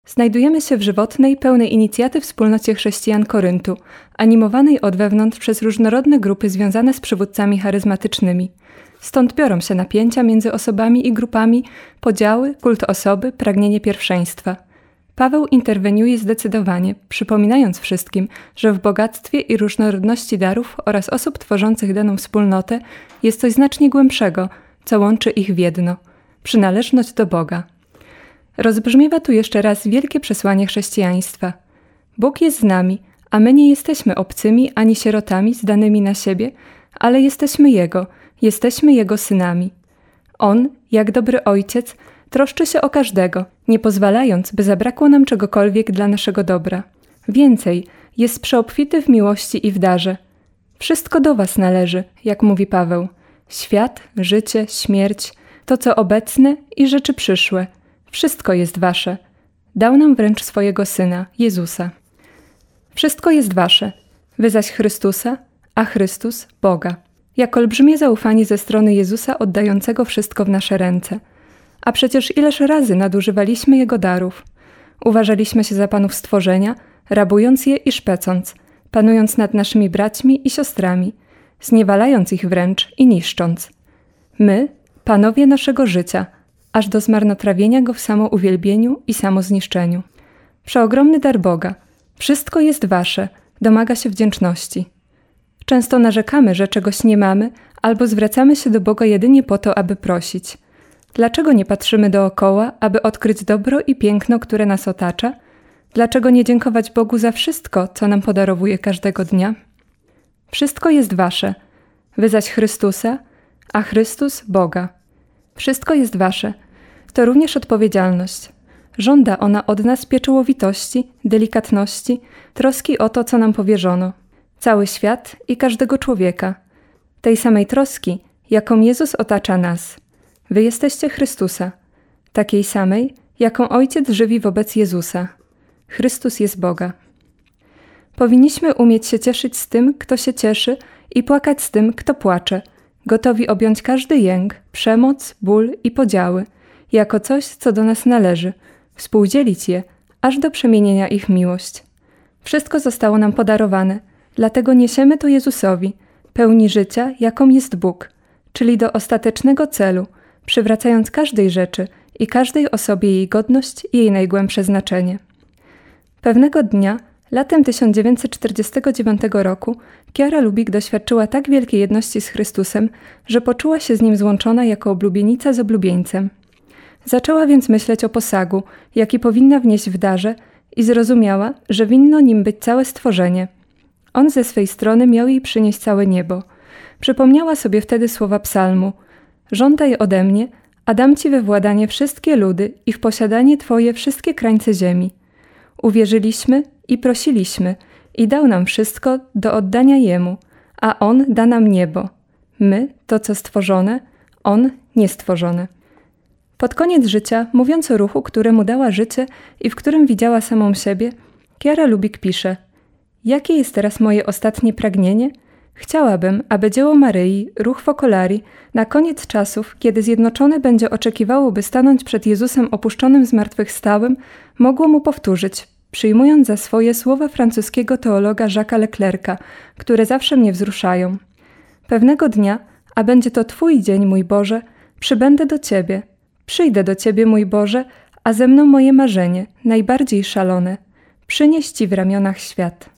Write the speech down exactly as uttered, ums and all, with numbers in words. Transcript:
Znajdujemy się w żywotnej, pełnej inicjatyw wspólnocie chrześcijan Koryntu, animowanej od wewnątrz przez różnorodne grupy związane z przywódcami charyzmatycznymi. Stąd biorą się napięcia między osobami i grupami, podziały, kult osoby, pragnienie pierwszeństwa. Paweł interweniuje zdecydowanie, przypominając wszystkim, że w bogactwie i różnorodności darów oraz osób tworzących daną wspólnotę jest coś znacznie głębszego, co łączy ich w jedno – przynależność do Boga. Rozbrzmiewa tu jeszcze raz wielkie przesłanie chrześcijaństwa. Bóg jest z nami, a my nie jesteśmy obcymi ani sierotami zdanymi na siebie, ale jesteśmy Jego, jesteśmy Jego synami. On, jak dobry ojciec, troszczy się o każdego, nie pozwalając, by zabrakło nam czegokolwiek dla naszego dobra. Więcej, jest przeobfity w miłości i w darze. Wszystko do was należy, jak mówi Paweł. Świat, życie, śmierć, to co obecne i rzeczy przyszłe. Wszystko jest wasze. Dał nam wręcz swojego Syna, Jezusa. Wszystko jest wasze, wy zaś Chrystusa, a Chrystus Boga. Jak olbrzymie zaufanie ze strony Jezusa oddającego wszystko w nasze ręce. A przecież ileż razy nadużywaliśmy Jego darów. Uważaliśmy się za panów stworzenia, rabując je i szpecąc, panując nad naszymi braćmi i siostrami, zniewalając ich wręcz i niszcząc. My, panowie naszego życia, aż do zmarnotrawienia go w samouwielbieniu i samozniszczeniu. Przeogromny dar Boga. Wszystko jest wasze, domaga się wdzięczności. Często narzekamy, że czegoś nie mamy, albo zwracamy się do Boga jedynie po to, aby prosić. Dlaczego nie patrzymy dookoła, aby odkryć dobro i piękno, które nas otacza? Dlaczego nie dziękować Bogu za wszystko, co nam podarowuje każdego dnia? Wszystko jest wasze, wy zaś Chrystusa, a Chrystus Boga. Wszystko jest wasze. To również odpowiedzialność. Żąda ona od nas pieczołowitości, delikatności, troski o to, co nam powierzono. Cały świat i każdego człowieka. Tej samej troski, jaką Jezus otacza nas. Wy jesteście Chrystusa. Takiej samej, jaką Ojciec żywi wobec Jezusa. Chrystus jest Boga. Powinniśmy umieć się cieszyć z tym, kto się cieszy i płakać z tym, kto płacze. Gotowi objąć każdy jęk, przemoc, ból i podziały, jako coś, co do nas należy, współdzielić je, aż do przemienienia ich w miłość. Wszystko zostało nam podarowane, dlatego niesiemy to Jezusowi, pełni życia, jaką jest Bóg, czyli do ostatecznego celu, przywracając każdej rzeczy i każdej osobie jej godność i jej najgłębsze znaczenie. Pewnego dnia, latem tysiąc dziewięćset czterdziestego dziewiątego roku, Kiara Lubick doświadczyła tak wielkiej jedności z Chrystusem, że poczuła się z Nim złączona jako oblubienica z oblubieńcem. Zaczęła więc myśleć o posagu, jaki powinna wnieść w darze i zrozumiała, że winno nim być całe stworzenie. On ze swej strony miał jej przynieść całe niebo. Przypomniała sobie wtedy słowa psalmu: żądaj ode mnie, a dam ci we władanie wszystkie ludy i w posiadanie twoje wszystkie krańce ziemi. Uwierzyliśmy i prosiliśmy i dał nam wszystko do oddania Jemu, a On da nam niebo. My, to co stworzone, On niestworzone. Pod koniec życia, mówiąc o ruchu, któremu dała życie i w którym widziała samą siebie, Kiara Lubick pisze: jakie jest teraz moje ostatnie pragnienie? Chciałabym, aby dzieło Maryi, ruch Focolari, na koniec czasów, kiedy zjednoczone będzie oczekiwało, by stanąć przed Jezusem opuszczonym zmartwychwstałym, mogło mu powtórzyć, przyjmując za swoje słowa francuskiego teologa Jacques'a Leclerca, które zawsze mnie wzruszają. Pewnego dnia, a będzie to Twój dzień, mój Boże, przybędę do Ciebie. Przyjdę do Ciebie, mój Boże, a ze mną moje marzenie, najbardziej szalone, przynieść Ci w ramionach świat.